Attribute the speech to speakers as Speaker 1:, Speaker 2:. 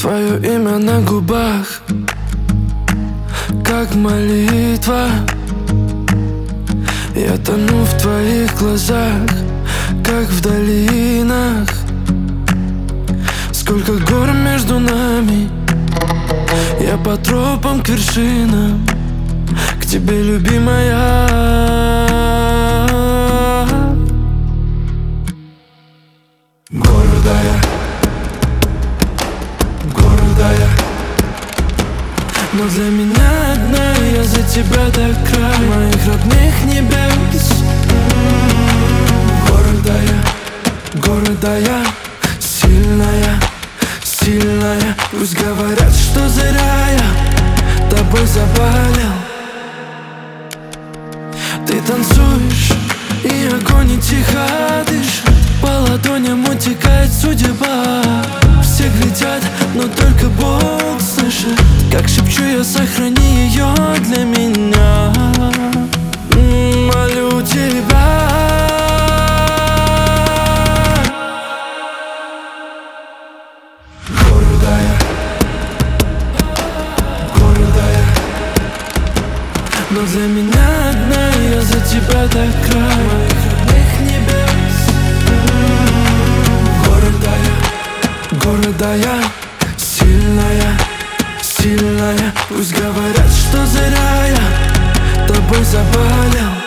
Speaker 1: Твое имя на губах, как молитва. Я тону в твоих глазах, как в долинах. Сколько гор между нами, я по тропам к вершинам, к тебе, любимая. Гордая, гордая, но для меня одна, я за тебя до края моих родных небес. Гордая, гордая, сильная, сильная. Пусть говорят, что зря я тобой заболел. Ты танцуешь, и огонь не тихо дышит, по ладоням утекает судьба. Все глядят, но только Бог слышит, как шепчу я: сохрани ее для меня. Молю тебя. Гордая, гордая, но для меня одна, я за тебя до края моих родных небес. Гордая, сильная, сильная. Пусть говорят, что зря я тобой заболел.